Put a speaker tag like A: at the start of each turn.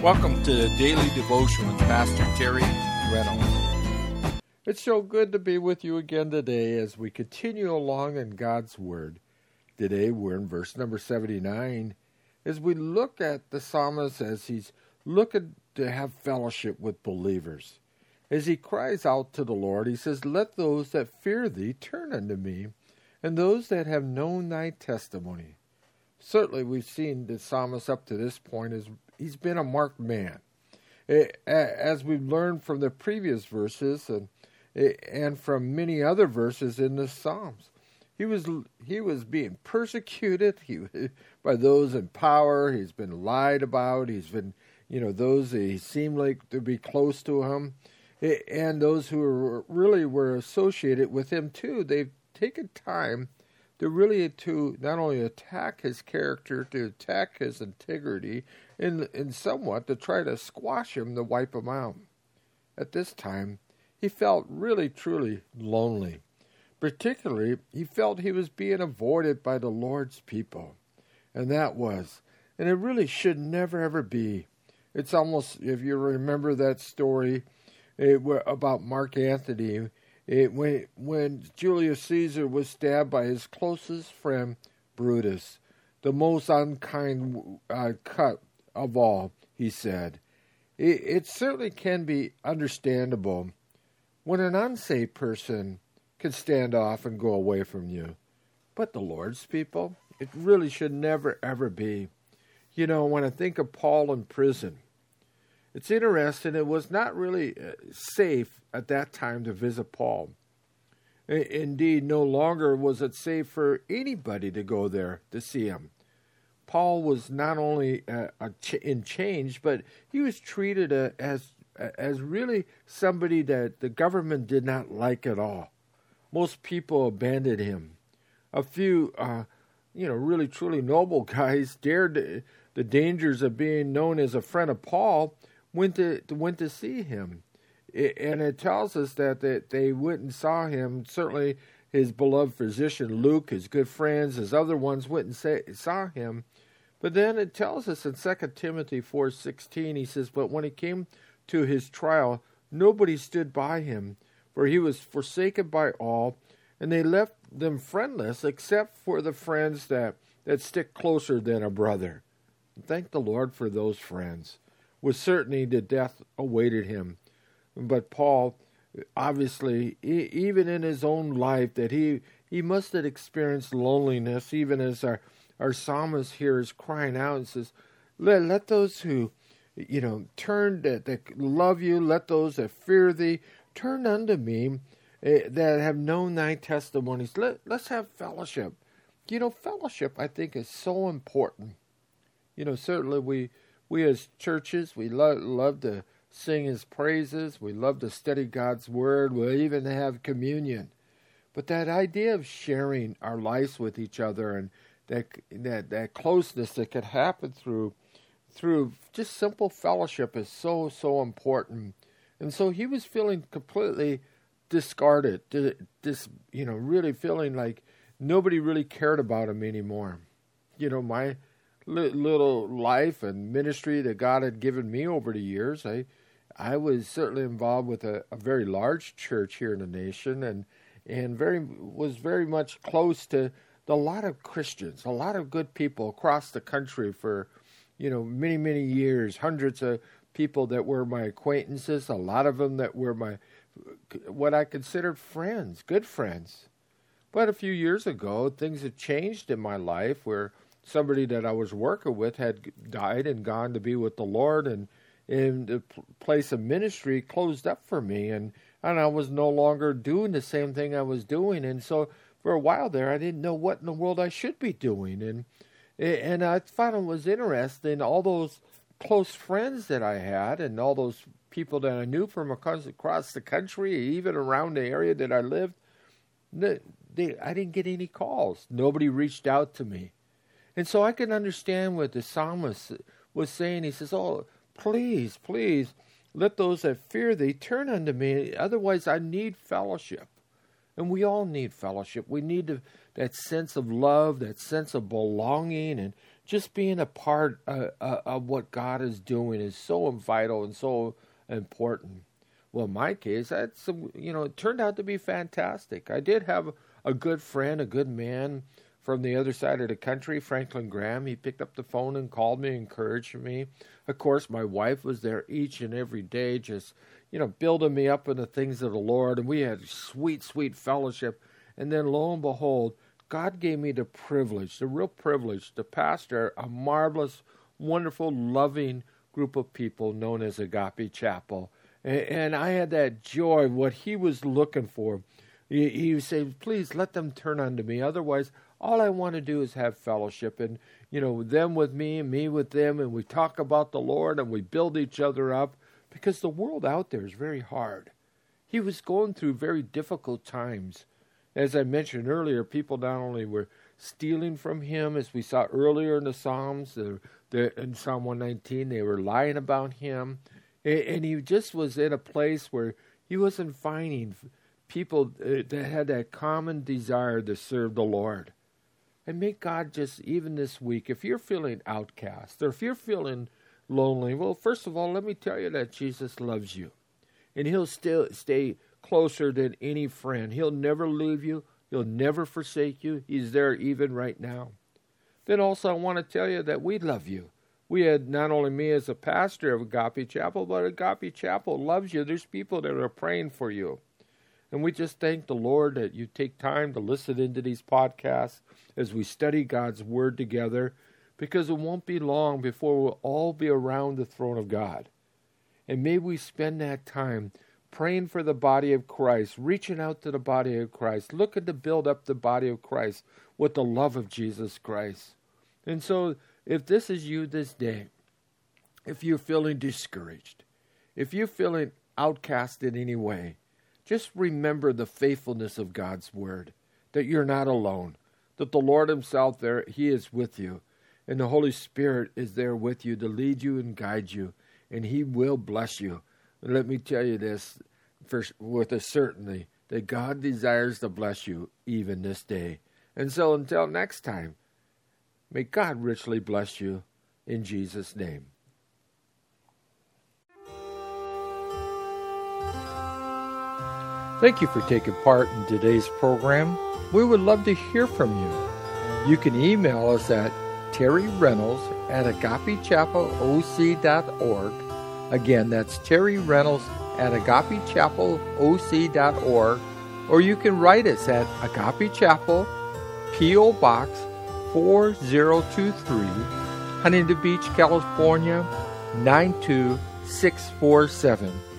A: Welcome to the Daily Devotion with Pastor Terry Reynolds.
B: It's so good to be with you again today as we continue along in God's Word. Today we're in verse number 79 as we look at the psalmist as he's looking to have fellowship with believers. As he cries out to the Lord, he says, "Let those that fear thee turn unto me, and those that have known thy testimony." Certainly we've seen the psalmist up to this point as he's been a marked man. As we've learned from the previous verses and from many other verses in the Psalms, he was being persecuted by those in power. He's been lied about. He's been, those that he seemed like to be close to him, and those who were associated with him too. They've taken time to not only attack his character, to attack his integrity, and somewhat to try to squash him, to wipe him out. At this time, he felt really, truly lonely. Particularly, he felt he was being avoided by the Lord's people. And it really should never, ever be. It's almost, if you remember that story about Mark Antony, when Julius Caesar was stabbed by his closest friend, Brutus, the most unkind cut of all, he said. It certainly can be understandable when an unsaved person can stand off and go away from you. But the Lord's people, it really should never, ever be. When I think of Paul in prison, it's interesting, it was not really safe at that time to visit Paul. Indeed, no longer was it safe for anybody to go there to see him. Paul was not only in chains, but he was treated as really somebody that the government did not like at all. Most people abandoned him. A few, really truly noble guys dared the dangers of being known as a friend of Paul, went to see him. And it tells us that they went and saw him. Certainly his beloved physician Luke, his good friends, his other ones went and saw him. But then it tells us in 2 Timothy 4:16, he says, "But when it came to his trial, nobody stood by him, for he was forsaken by all, and they left them friendless, except for the friends that stick closer than a brother." And thank the Lord for those friends. With certainty, the death awaited him. But Paul, obviously, even in his own life, that he must have experienced loneliness, even as our psalmist here is crying out and says, let those who, turn, that love you, let those that fear thee, turn unto me, that have known thy testimonies. Let's have fellowship. Fellowship, I think, is so important. Certainly we as churches, we love to sing his praises. We love to study God's word. We even have communion. But that idea of sharing our lives with each other and that closeness that could happen through just simple fellowship is so, so important. And so he was feeling completely discarded, really feeling like nobody really cared about him anymore. My little life and ministry that God had given me over the years, I was certainly involved with a very large church here in the nation and was very much close to a lot of Christians, a lot of good people across the country for, many, many years, hundreds of people that were my acquaintances, a lot of them that were what I considered friends, good friends. But a few years ago, things had changed in my life where somebody that I was working with had died and gone to be with the Lord, and the place of ministry closed up for me, and I was no longer doing the same thing I was doing. And so for a while there, I didn't know what in the world I should be doing. And I found it was interesting, all those close friends that I had and all those people that I knew from across the country, even around the area that I lived, I didn't get any calls. Nobody reached out to me. And so I can understand what the psalmist was saying. He says, "Oh, please, please, let those that fear thee turn unto me. Otherwise, I need fellowship." And we all need fellowship. We need that sense of love, that sense of belonging, and just being a part of what God is doing is so vital and so important. Well, in my case, it turned out to be fantastic. I did have a good friend, a good man from the other side of the country, Franklin Graham. He picked up the phone and called me, encouraged me. Of course, my wife was there each and every day, just, building me up in the things of the Lord. And we had sweet, sweet fellowship. And then lo and behold, God gave me the real privilege to pastor a marvelous, wonderful, loving group of people known as Agape Chapel. And I had that joy, what he was looking for. He would say, please let them turn unto me. Otherwise, all I want to do is have fellowship. And, them with me and me with them. And we talk about the Lord and we build each other up. Because the world out there is very hard. He was going through very difficult times. As I mentioned earlier, people not only were stealing from him, as we saw earlier in the Psalms, in Psalm 119, they were lying about him. And he just was in a place where he wasn't finding people that had that common desire to serve the Lord. And may God just, even this week, if you're feeling outcast, or if you're feeling lonely, well, first of all, let me tell you that Jesus loves you. And he'll still stay closer than any friend. He'll never leave you. He'll never forsake you. He's there even right now. Then also I want to tell you that we love you. We had not only me as a pastor of Agape Chapel, but Agape Chapel loves you. There's people that are praying for you. And we just thank the Lord that you take time to listen into these podcasts as we study God's Word together, because it won't be long before we'll all be around the throne of God. And may we spend that time praying for the body of Christ, reaching out to the body of Christ, looking to build up the body of Christ with the love of Jesus Christ. And so, if this is you this day, if you're feeling discouraged, if you're feeling outcast in any way, just remember the faithfulness of God's Word, that you're not alone, that the Lord himself there, he is with you, and the Holy Spirit is there with you to lead you and guide you, and he will bless you. And let me tell you this with a certainty, that God desires to bless you even this day. And so until next time, may God richly bless you in Jesus' name. Thank you for taking part in today's program. We would love to hear from you. You can email us at terryreynolds@agapechapelOC.org. Again, that's terryreynolds@agapechapelOC.org. Or you can write us at Agape Chapel, P.O. Box 4023, Huntington Beach, California, 92647.